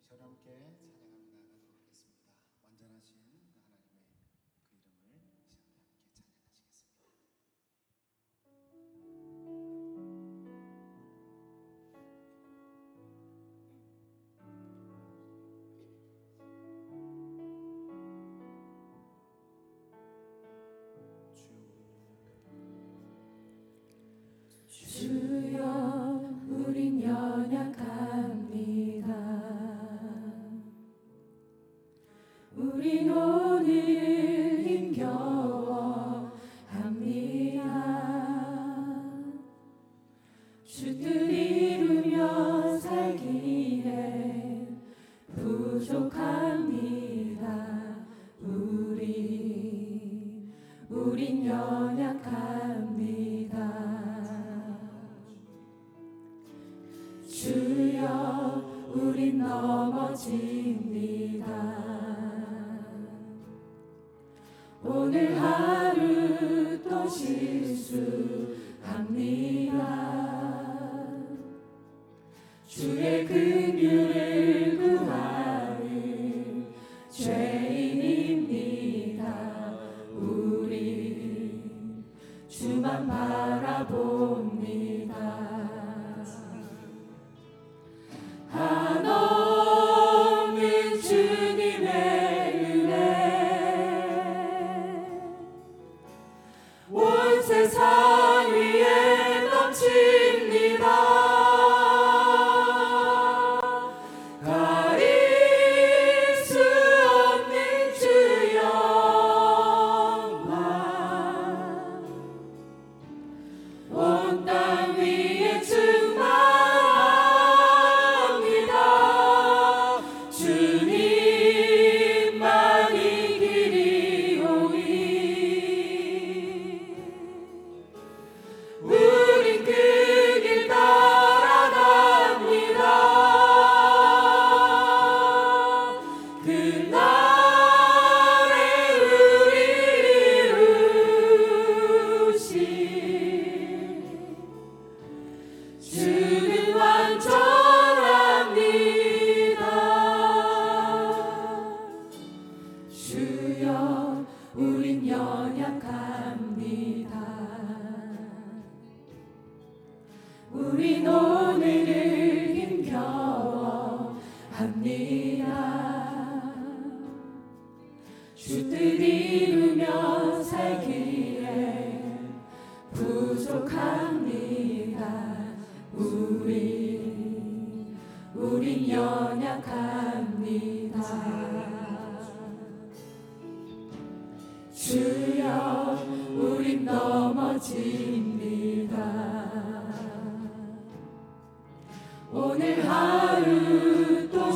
저와 함께 찬양하며 나아가도록 하겠습니다. 완전하신 하나님의 그 이름을 함께 찬양하시겠습니다. 주여 우린 연약합니다. 우린 오늘 힘겨워 합니다. 주 뜻 이루며 살기에 부족합니다. 우린 연약합니다. 주여 우린 넘어집니다. 오늘 하루 또 실수합니다. 주의 긍휼을 구하는 죄인입니다. 우리 주만 바라봅니다. 한없는 주님의 은혜 온 세상 위에 넘칩니다. 가릴 수 없는 주 영광 온 땅 위에 우린 연약합니다. 우린 오늘을 힘겨워 합니다. 주 뜻 이루며 살기에 부족합니다. 우린 연약합니다. 주여 우린 넘어집니다. 오늘 하루 또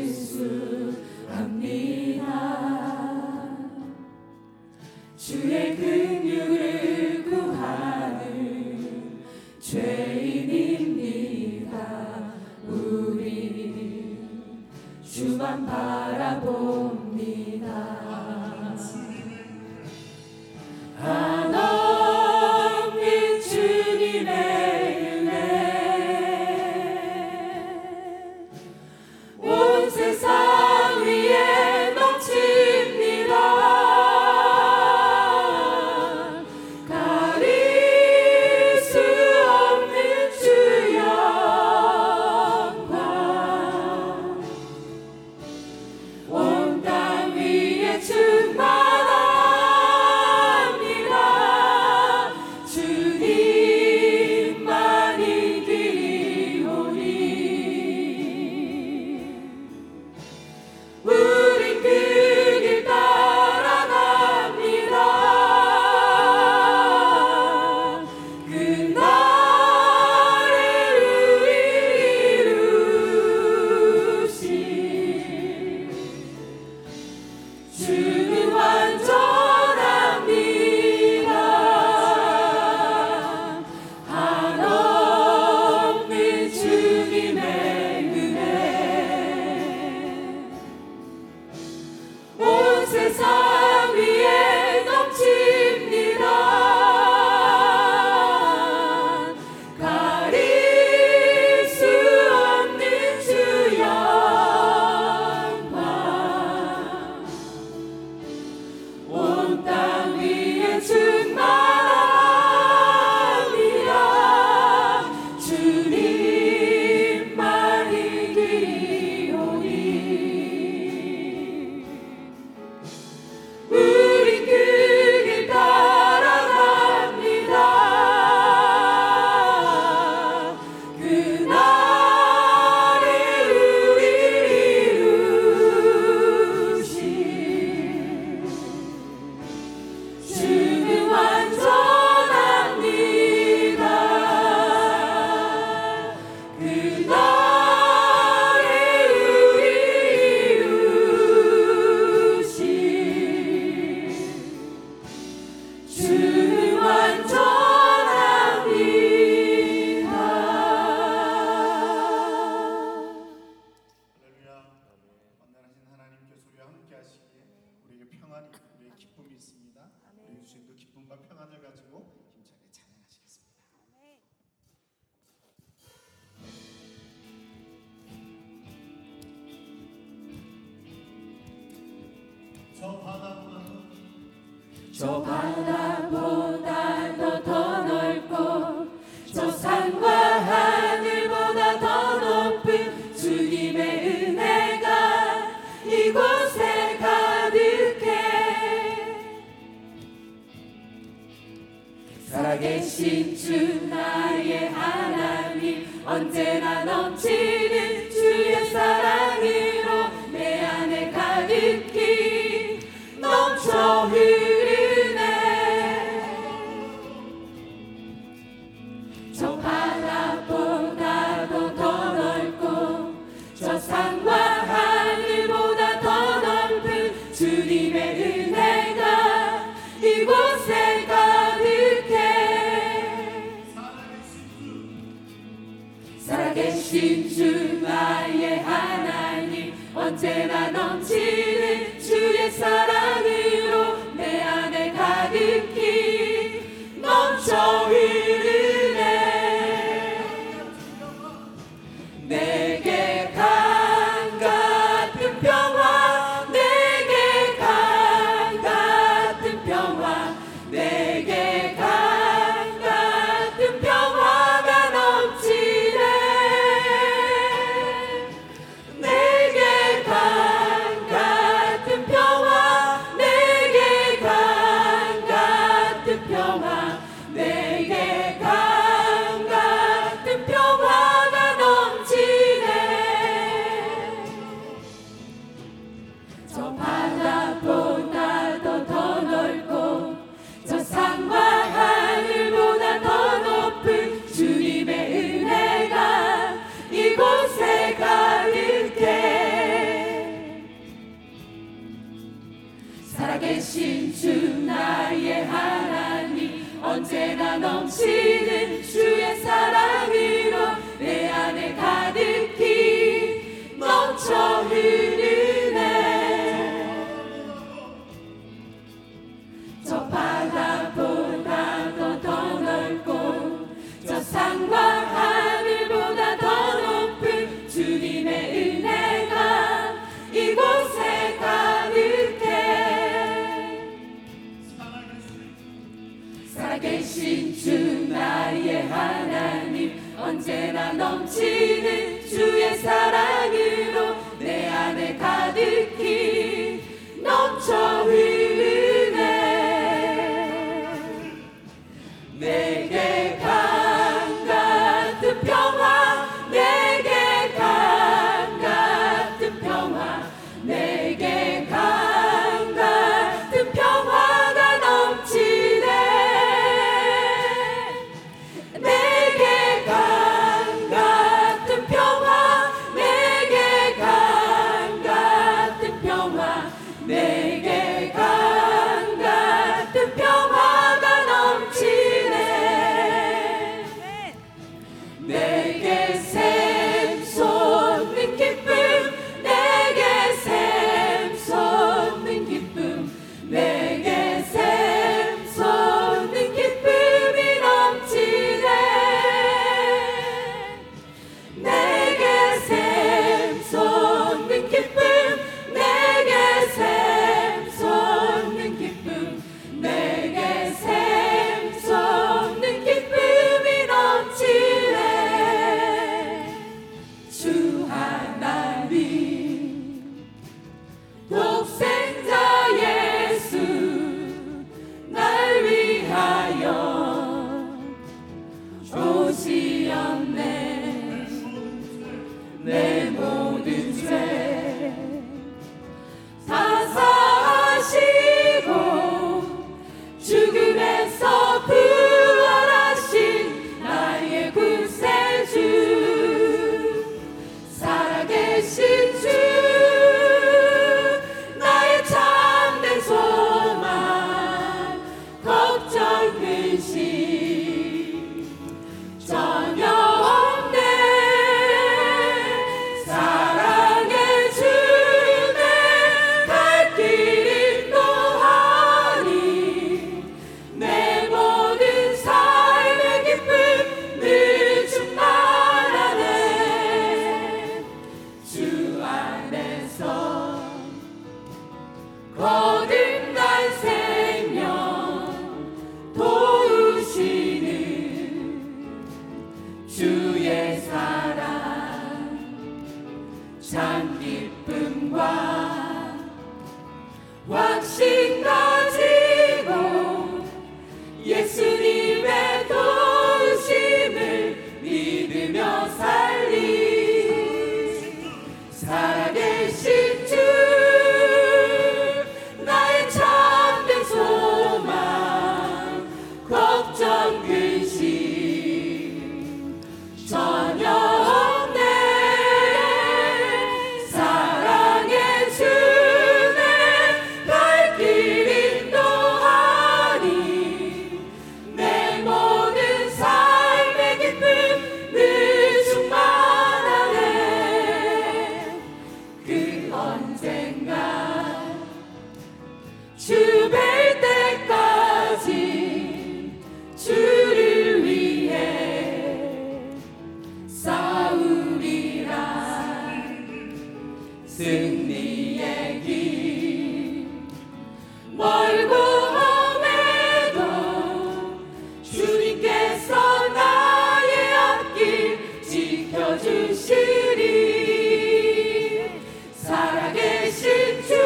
실수합니다. 주의 긍휼을 구하는 죄인입니다. 우리 주만 바라봅니다. 한없는 주님의 은혜 온 세상 위에 넘칩니다. 저 바다보다 더 넓고 저 산과 하늘보다 더 높은 주님의 은혜가 이곳에 가득해. 살아계신 주 나의 하나님, 언제나 넘치는 주의 사랑으로 내 안에 가득히 넘쳐 흐르네. 저 바다보다도 더 넓고 저 산과 하늘보다 더 넓은 주님의 은혜가 이곳에 가득해. 살아계신 주 나의 하나님, 언제나 넘치는 주의 사랑으로 내 안에 가득히 넘쳐 흐르네. 내게 강 같은 평화, 내게 강 같은 평화, 내게 강 같은 평화가 넘치네. 내게 강 같은 평화, 내게 강 같은 평화, 내게 강 같은 평화가 넘치네. 저 바다보다도 더 넓고 저 산과 하늘보다 더 높은 주님의 은혜가 이곳에 가득해. 살아계신 주 나의 하나님, 언제나 넘치는 주의 사랑으로 내 안에 가득히 넘쳐 흐르네. 저 바다보다도 더 넓고 저 산과 하늘보다 더 높은 주님의 은혜가 이곳에 가득해. 살아계신 주 나의 하나님, 언제나 넘치는 주의 사랑으로 내 안에 가득히 넘쳐 흐르네. 내게 강 같은 평화, 내게 강 같은 평화, 내게 강 같은 평화가 넘치네. 내게 강 같은 평화, 내게 강 같은 평화, 내게 강 같은 평화가 넘치네. 내게 샘솟는 기쁨, 내게 샘솟는 기쁨, 내게 샘솟는 기쁨이 넘치네. 내게 샘솟는 기쁨, 내게 샘솟는 기쁨, 내게 샘솟는 기쁨이 넘치네. 주 하나님 독생자 예수 날 위하여 오시었네. 내 모든 죄 다 사하시고 죽음에서 부활하신 나의 구세주. 살아계신 주 나의 참된 소망, 걱정 근심 전혀 없네. 승리의 길 멀고 험해도 주님께서 나의 앞길 지켜주시리. 살아계신 주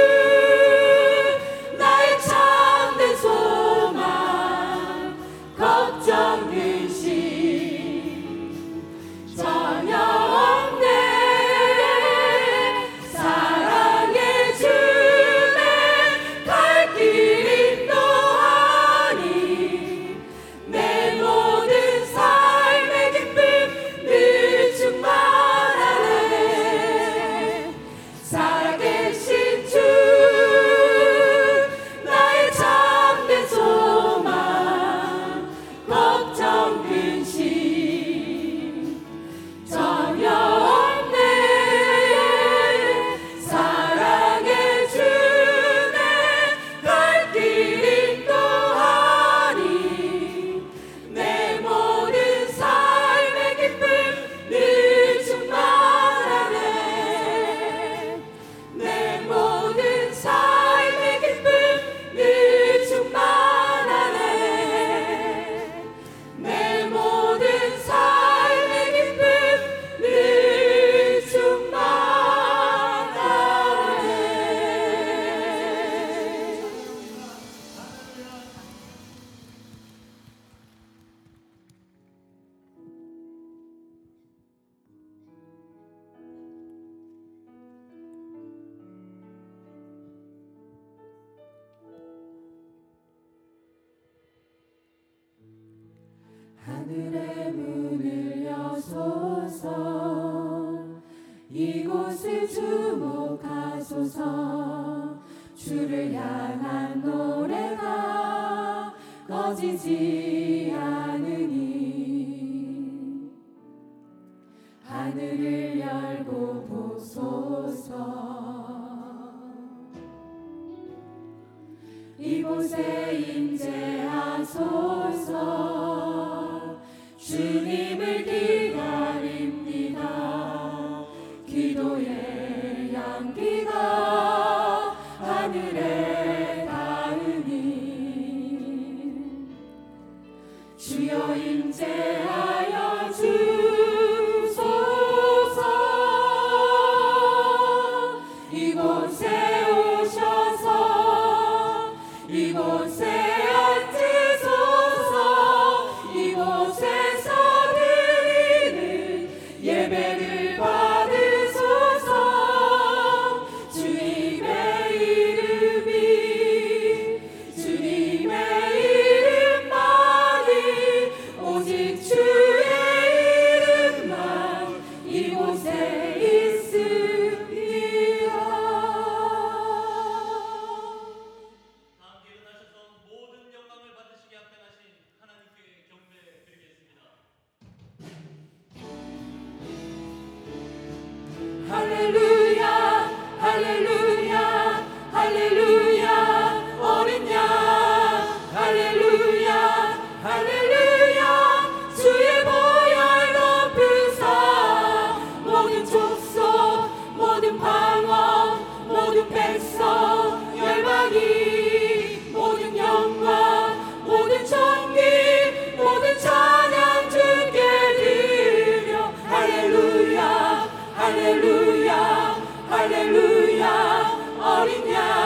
나의 참된 소망 걱정 근심 전혀 없네. 사랑의 주내 갈 길 인도하니 내 모든 삶의 기쁨 늘 충만하네. 살아계신 주 나의 참된 소망 걱정 근심 전혀 없네. 사랑의 주내 갈 길 인도하니 내 모든 삶의 기쁨 늘 충만하네. 내 모든 삶의 기쁨 늘 충만하네. 내 모든 삶의 기쁨 늘 충만하네. 하늘의 문을 여소서. 이곳을 주목하소서. 주를 향한 노래가 꺼지지 않으니 하늘을 열고 보소서. 이곳에 임재하소서. 주님을 기다립니다. 기도의 향기가 하늘에 닿으니 주여 임재하여 주소서. 이곳에 오셔서 이곳에 앉으소서. 이곳에서 드리는 예배를 받으소서. 주님의 이름만이 오직 주의 이름만 이곳에 있습니다. 함께 일어나셔서 모든 영광을 받으시게 합당하신 하나님께 경배 드리겠습니다. 할렐루야 할렐루야 할렐루야 어린 양 할렐루야 할렐루야 주의 보혈 높으사 모든 족속 모든 방언 모든 백성 열방이 모든 영광 모든 존귀 모든 찬양 주께 드려. 할렐루야 할렐루야 할렐루야 어린 양